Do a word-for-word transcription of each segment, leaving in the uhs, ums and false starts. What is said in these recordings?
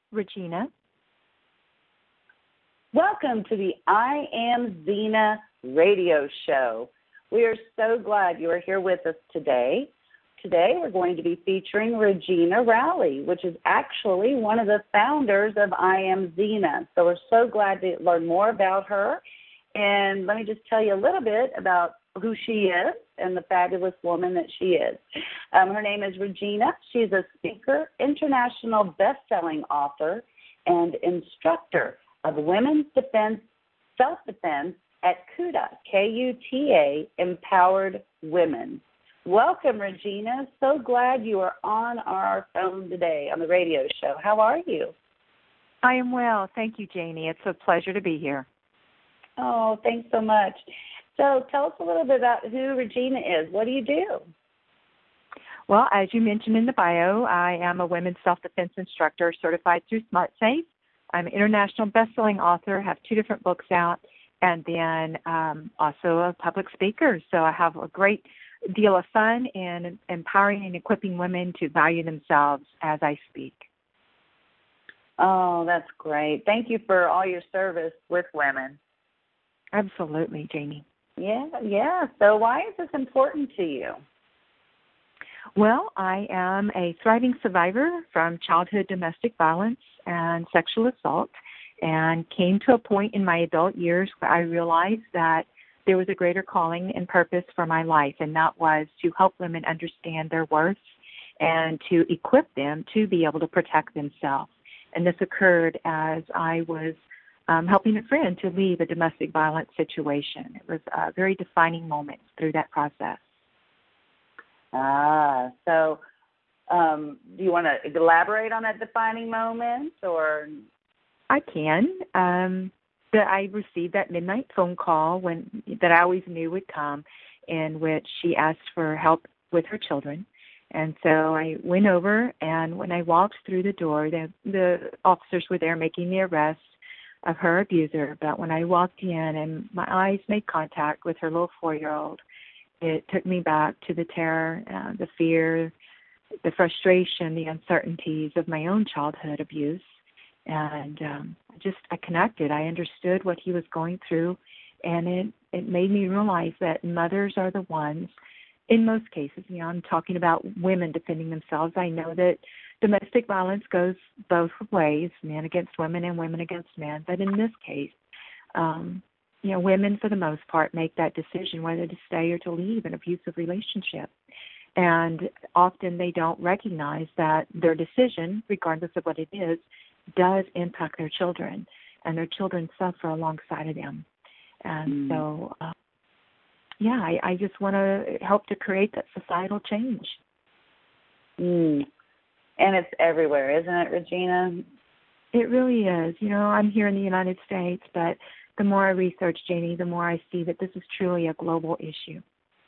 Regina. Welcome to the I Am Zena radio show. We are so glad you are here with us today. Today we're going to be featuring Regina Rowley, which is actually one of the founders of I Am Zena. So we're so glad to learn more about her. And let me just tell you a little bit about who she is and the fabulous woman that she is. Um, her name is Regina. She's a speaker, international best-selling author, and instructor of women's defense, self-defense at KUTA, K U T A, Empowered Women. Welcome, Regina. So glad you are on our phone today on the radio show. How are you? I am well. Thank you, Janie. It's a pleasure to be here. Oh, thanks so much. So tell us a little bit about who Regina is. What do you do? Well, as you mentioned in the bio, I am a women's self-defense instructor certified through SmartSafe. I'm an international best-selling author, have two different books out, and then um, also a public speaker. So I have a great deal of fun in empowering and equipping women to value themselves as I speak. Oh, that's great. Thank you for all your service with women. Absolutely, Janie. Yeah, yeah. So why is this important to you? Well, I am a thriving survivor from childhood domestic violence and sexual assault, and came to a point in my adult years where I realized that there was a greater calling and purpose for my life, and that was to help women understand their worth and to equip them to be able to protect themselves. And this occurred as I was um, helping a friend to leave a domestic violence situation. It was a very defining moment through that process. Ah, so um, do you want to elaborate on that defining moment, or? I can. Um, that I received that midnight phone call when that I always knew would come, in which she asked for help with her children. And so I went over, and when I walked through the door, the, the officers were there making the arrest of her abuser. But when I walked in and my eyes made contact with her little four-year-old, it took me back to the terror, uh, the fear, the frustration, the uncertainties of my own childhood abuse. And um, just I connected. I understood what he was going through, and it, it made me realize that mothers are the ones, in most cases, you know, I'm talking about women defending themselves. I know that domestic violence goes both ways, men against women and women against men. But in this case, um, you know, women, for the most part, make that decision whether to stay or to leave an abusive relationship. And often they don't recognize that their decision, regardless of what it is, does impact their children, and their children suffer alongside of them. And mm. so, uh, yeah, I, I just want to help to create that societal change. Mm. And it's everywhere, isn't it, Regina? It really is. You know, I'm here in the United States, but the more I research, Janie, the more I see that this is truly a global issue.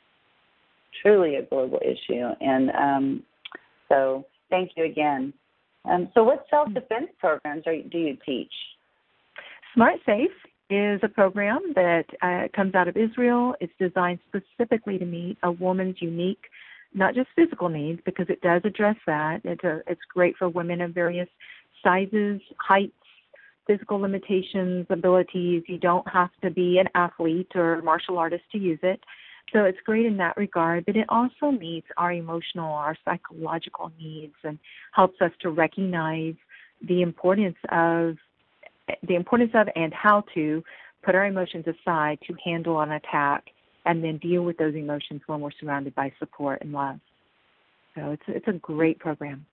Truly a global issue. And um, so thank you again. Um, so what self-defense programs are, do you teach? SmartSafe is a program that uh, comes out of Israel. It's designed specifically to meet a woman's unique, not just physical needs, because it does address that. It's, a, it's great for women of various sizes, heights, physical limitations, abilities. You don't have to be an athlete or a martial artist to use it. So it's great in that regard, but it also meets our emotional, our psychological needs, and helps us to recognize the importance of the importance of and how to put our emotions aside to handle an attack, and then deal with those emotions when we're surrounded by support and love. So it's it's a great program.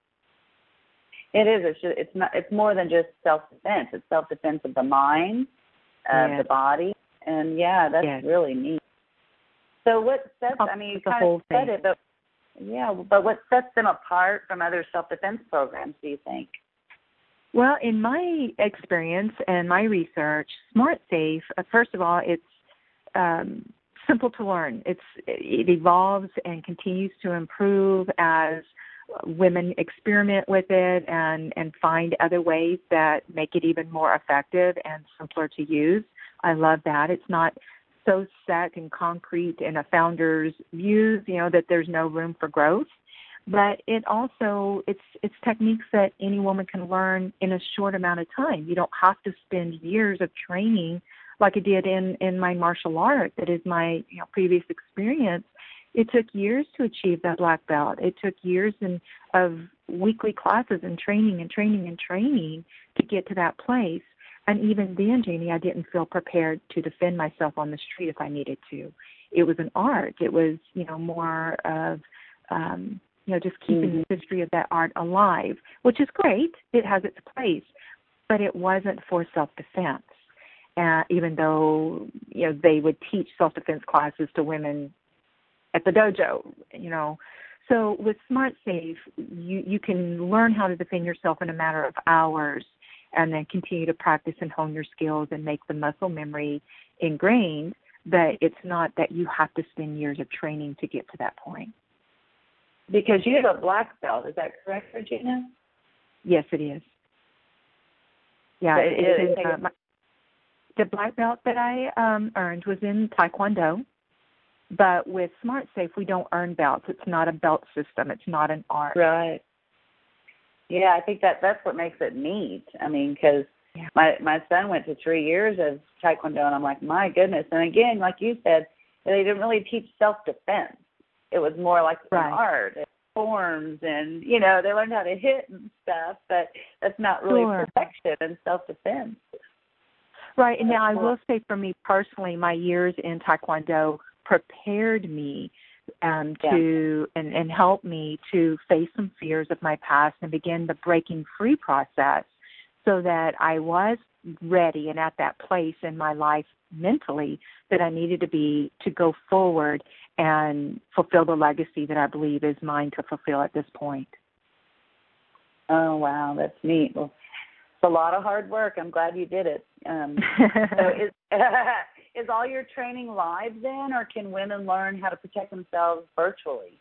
It is. It's just, it's not. It's more than just self-defense. It's self-defense of the mind, of yes. the body, and yeah, that's yes. really neat. So what sets, I mean, you kind of said it, but yeah, but what sets them apart from other self-defense programs, do you think? Well, in my experience and my research, SmartSafe, uh, first of all, it's um, simple to learn. It's It evolves and continues to improve as women experiment with it and, and find other ways that make it even more effective and simpler to use. I love that. It's not so set and concrete in a founder's views, you know, that there's no room for growth. But it also, it's it's techniques that any woman can learn in a short amount of time. You don't have to spend years of training like I did in, in my martial art. That is my you know, previous experience. It took years to achieve that black belt. It took years in, of weekly classes and training and training and training to get to that place. And even then, Janie, I didn't feel prepared to defend myself on the street if I needed to. It was an art. It was, you know, more of, um, you know, just keeping mm-hmm. the history of that art alive, which is great. It has its place, but it wasn't for self-defense. Uh, even though, you know, they would teach self-defense classes to women at the dojo, you know. So with SmartSafe, you, you can learn how to defend yourself in a matter of hours and then continue to practice and hone your skills and make the muscle memory ingrained, but it's not that you have to spend years of training to get to that point. Because you have a black belt, is that correct, Regina? Yes, it is. Yeah, so it, it, it is. it, Uh, my, the black belt that I um, earned was in Taekwondo. But with SmartSafe, we don't earn belts. It's not a belt system. It's not an art. Right. Yeah, I think that that's what makes it neat. I mean, because yeah. my my son went to three years of Taekwondo, and I'm like, my goodness. And again, like you said, they didn't really teach self-defense. It was more like right. an art, and forms, and, you know, they learned how to hit and stuff, but that's not really sure. protection and self-defense. Right. And now I will say for me personally, my years in Taekwondo prepared me um, to yeah. and, and helped me to face some fears of my past and begin the breaking free process so that I was ready and at that place in my life mentally that I needed to be to go forward and fulfill the legacy that I believe is mine to fulfill at this point. Oh, wow, that's neat. Well, it's a lot of hard work. I'm glad you did it. Um, so is, is all your training live then, or can women learn how to protect themselves virtually?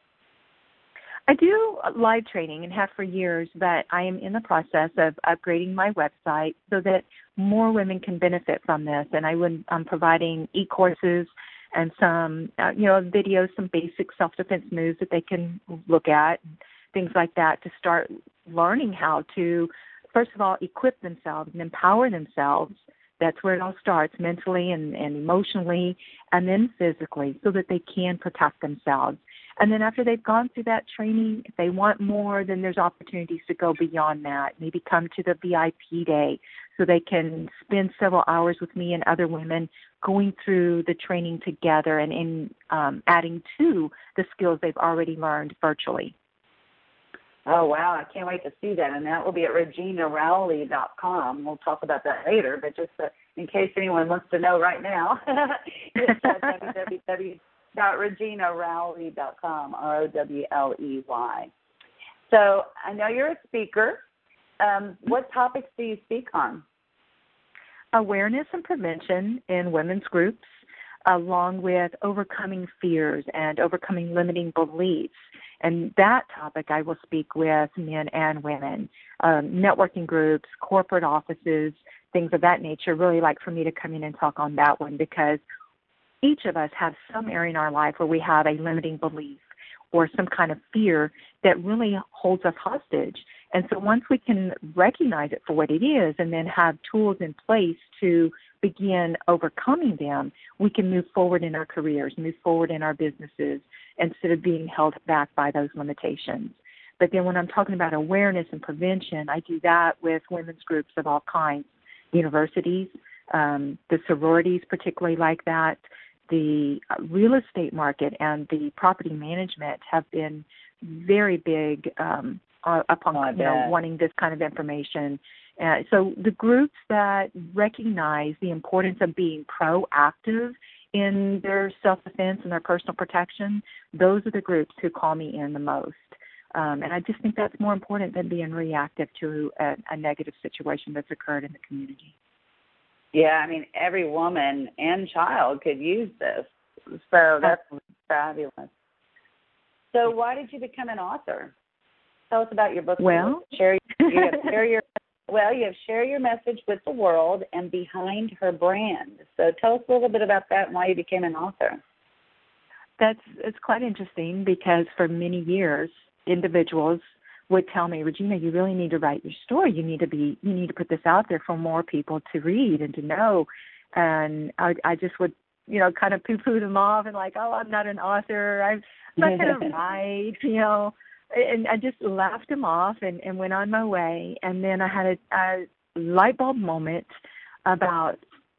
I do live training and have for years, but I am in the process of upgrading my website so that more women can benefit from this. And I would, I'm providing e-courses and some, uh, you know, videos, some basic self-defense moves that they can look at, and things like that to start learning how to, first of all, equip themselves and empower themselves. That's where it all starts, mentally and, and emotionally, and then physically, so that they can protect themselves. And then after they've gone through that training, if they want more, then there's opportunities to go beyond that. Maybe come to the V I P day so they can spend several hours with me and other women going through the training together and, and um, adding to the skills they've already learned virtually. Oh, wow. I can't wait to see that. And that will be at regina rowley dot com. We'll talk about that later, but just uh, in case anyone wants to know right now, it's uh, w w w dot regina rowley dot com, R O W L E Y. So I know you're a speaker. Um, what topics do you speak on? Awareness and prevention in women's groups, along with overcoming fears and overcoming limiting beliefs. And that topic I will speak with men and women, um, networking groups, corporate offices, things of that nature. Really like for me to come in and talk on that one, because each of us have some area in our life where we have a limiting belief or some kind of fear that really holds us hostage. And so once we can recognize it for what it is and then have tools in place to begin overcoming them, we can move forward in our careers, move forward in our businesses instead of being held back by those limitations. But then when I'm talking about awareness and prevention, I do that with women's groups of all kinds, universities, um, the sororities particularly like that. The real estate market and the property management have been very big um, uh, upon oh, you know, wanting this kind of information. Uh, so the groups that recognize the importance of being proactive in their self-defense and their personal protection, those are the groups who call me in the most. Um, and I just think that's more important than being reactive to a, a negative situation that's occurred in the community. Yeah, I mean, every woman and child could use this. So that's fabulous. So why did you become an author? Tell us about your book. Well, share, you have share your well, you have Share Your Message with the World and Behind Her Brand. So tell us a little bit about that and why you became an author. That's it's quite interesting because for many years, individuals would tell me, Regina, you really need to write your story. You need to be, you need to put this out there for more people to read and to know. And I, I just would, you know, kind of poo-poo them off and like, oh, I'm not an author. I'm not going to write, you know. And I just laughed them off and, and went on my way. And then I had a, a light bulb moment about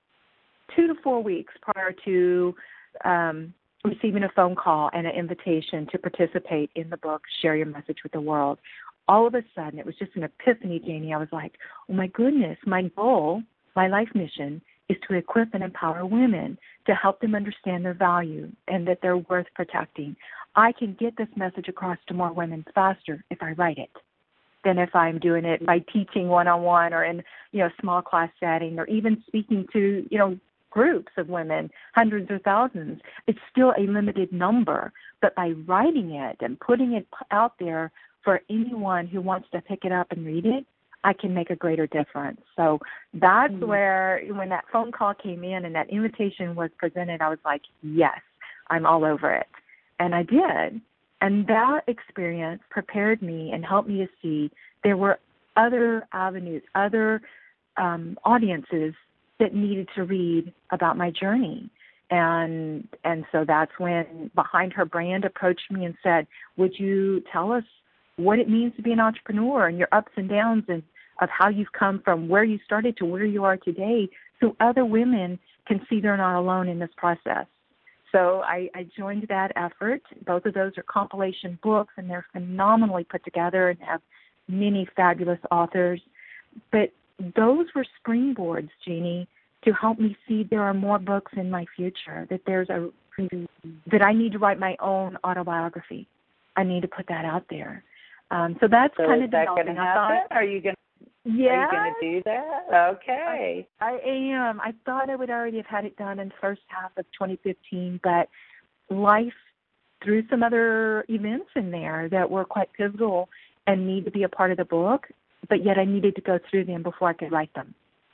two to four weeks prior to um, receiving a phone call and an invitation to participate in the book, Share Your Message with the World. All of a sudden, it was just an epiphany, Janie. I was like, oh, my goodness, my goal, my life mission is to equip and empower women to help them understand their value and that they're worth protecting. I can get this message across to more women faster if I write it than if I'm doing it by teaching one-on-one or in, you know, small class setting or even speaking to, you know, groups of women, hundreds or thousands. It's still a limited number, but by writing it and putting it out there for anyone who wants to pick it up and read it, I can make a greater difference. So that's mm-hmm. where, when that phone call came in and that invitation was presented, I was like, yes, I'm all over it. And I did. And that experience prepared me and helped me to see there were other avenues, other um, audiences that needed to read about my journey. And and so that's when Behind Her Brand approached me and said, would you tell us what it means to be an entrepreneur and your ups and downs and of how you've come from where you started to where you are today so other women can see they're not alone in this process. So I, I joined that effort. Both of those are compilation books, and they're phenomenally put together and have many fabulous authors. But those were springboards, Jeannie, to help me see there are more books in my future, that there's a that I need to write my own autobiography. I need to put that out there. Um, so that's so kind of the going to happen? Are you going? Yeah. Are you going to do that? Okay. I, I am. I thought I would already have had it done in the first half of twenty fifteen, but life threw some other events in there that were quite pivotal and need to be a part of the book, but yet I needed to go through them before I could write them.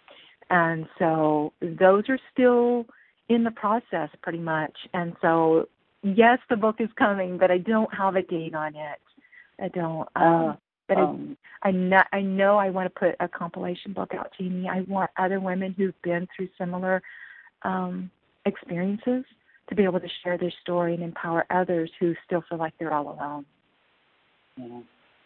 And so those are still in the process pretty much. And so, yes, the book is coming, but I don't have a date on it. I don't. Um, uh, but um, I, I, know, I know I want to put a compilation book out, Jeannie. I want other women who've been through similar um, experiences to be able to share their story and empower others who still feel like they're all alone. Yeah.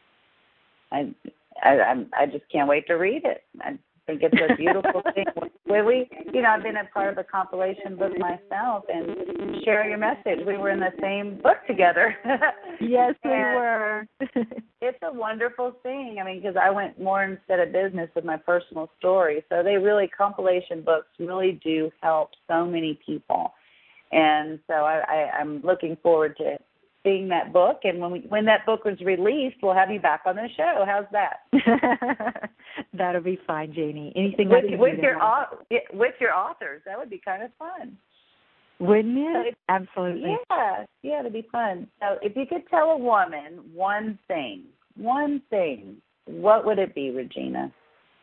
I, I, I just can't wait to read it. I think it's a beautiful thing. When we, you know, I've been a part of the compilation book myself, and Share Your Message. We were in the same book together. Yes, we were. It's a wonderful thing. I mean, because I went more instead of business with my personal story. So they really, compilation books really do help so many people. And so I, I, I'm looking forward to seeing that book, and when we, when that book was released, we'll have you back on the show. How's that? That'll be fine, Janie. Anything with, I can with do your au- with your authors, that would be kind of fun, wouldn't it? So if, Absolutely. Yeah, yeah, it'd be fun. So, if you could tell a woman one thing, one thing, what would it be, Regina?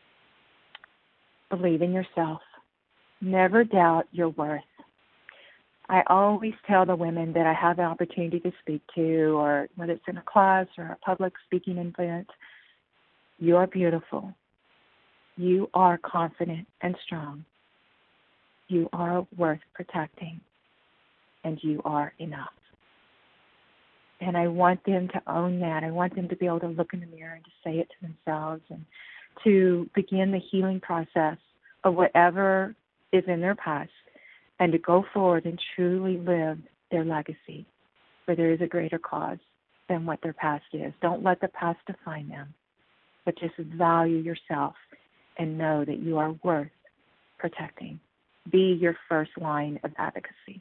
Believe in yourself. Never doubt your worth. I always tell the women that I have the opportunity to speak to, or whether it's in a class or a public speaking event, you are beautiful. You are confident and strong. You are worth protecting, and you are enough. And I want them to own that. I want them to be able to look in the mirror and to say it to themselves and to begin the healing process of whatever is in their past, and to go forward and truly live their legacy, where there is a greater cause than what their past is. Don't let the past define them, but just value yourself and know that you are worth protecting. Be your first line of advocacy.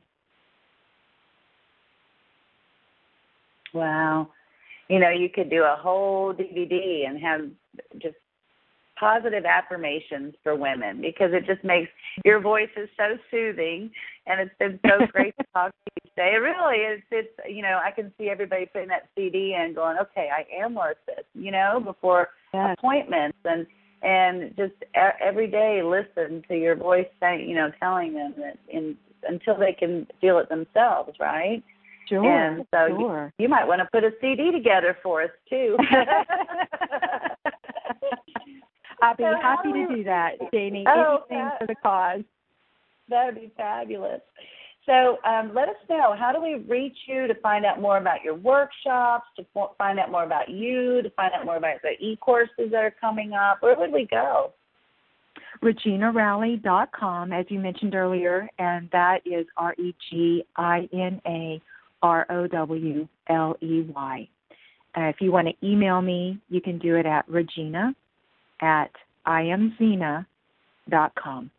Wow. You know, you could do a whole D V D and have just positive affirmations for women, because it just makes your voice is so soothing, and it's been so great to talk to you today. It really is. It's, you know, I can see everybody putting that C D in going, okay, I am worth this, you know, before yes. appointments, and and just every day listen to your voice saying, you know, telling them that in, until they can feel it themselves, right? Sure, and so sure. you, you might want to put a C D together for us, too. I'll be so happy we, to do that, Janie. Oh, Anything that, for the cause. That would be fabulous. So um, let us know, how do we reach you to find out more about your workshops, to find out more about you, to find out more about the e-courses that are coming up? Where would we go? Regina Rowley dot com, as you mentioned earlier, and that is R E G I N A R O W L E Y. Uh, if you want to email me, you can do it at Regina at I am Zena dot com.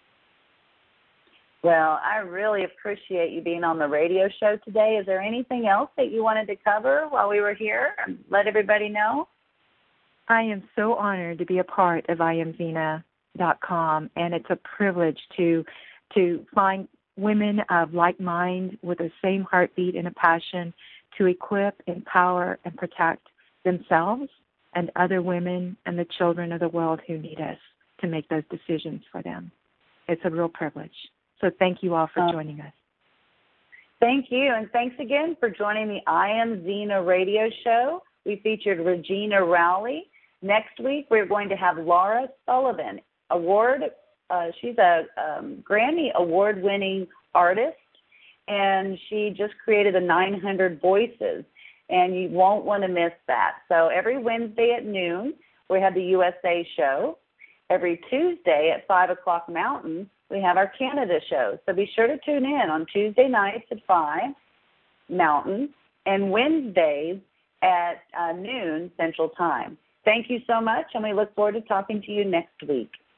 Well, I really appreciate you being on the radio show today. Is there anything else that you wanted to cover while we were here and let everybody know? I am so honored to be a part of I am Zena dot com, and it's a privilege to to find women of like mind with the same heartbeat and a passion to equip, empower, and protect themselves and other women and the children of the world who need us to make those decisions for them. It's a real privilege. So thank you all for uh, joining us. Thank you, and thanks again for joining the I Am Zena radio show. We featured Regina Rowley. Next week, we're going to have Laura Sullivan, award. Uh, she's a um, Grammy award-winning artist, and she just created the nine hundred Voices, and you won't want to miss that. So every Wednesday at noon, we have the U S A show. Every Tuesday at five o'clock Mountain, we have our Canada show. So be sure to tune in on Tuesday nights at five Mountain and Wednesdays at uh, noon Central Time. Thank you so much, and we look forward to talking to you next week.